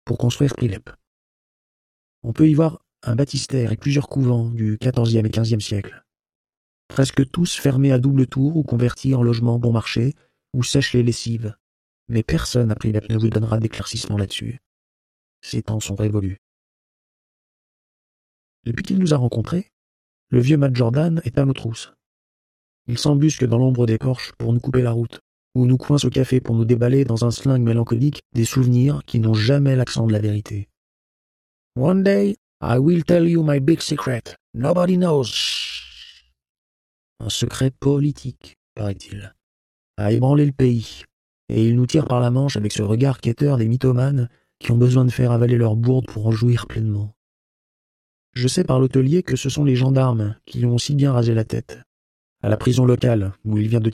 pour construire Prilep. On peut y voir un baptistère et plusieurs couvents du XIVe et XVe siècle. Presque tous fermés à double tour ou convertis en logements bon marché où sèchent les lessives. Mais personne à Prilep ne vous donnera d'éclaircissement là-dessus. Ces temps sont révolus. Depuis qu'il nous a rencontrés, le vieux Matt Jordan est à nos trousses. Il s'embusque dans l'ombre des porches pour nous couper la route, ou nous coince au café pour nous déballer dans un slang mélancolique des souvenirs qui n'ont jamais l'accent de la vérité. One day, I will tell you my big secret. Nobody knows. Un secret politique, paraît-il, a ébranlé le pays, et il nous tire par la manche avec ce regard quêteur des mythomanes qui ont besoin de faire avaler leur bourde pour en jouir pleinement. Je sais par l'hôtelier que ce sont les gendarmes qui lui ont si bien rasé la tête. À la prison locale, où il vient de